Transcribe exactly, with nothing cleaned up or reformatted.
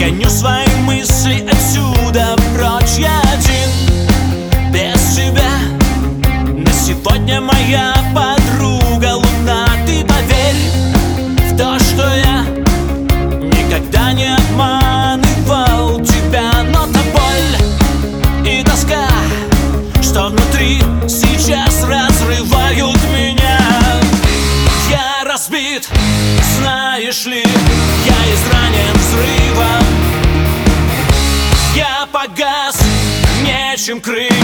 гоню свои мысли отсюда прочь. Я один, без тебя. На сегодня моя подруга луна. Ты поверь в то, что я никогда не обманывал тебя. Но та боль и тоска, что внутри сейчас разрывают меня. Я разбит, знаешь ли, я изранен взрывом. Я погас, нечем крыть.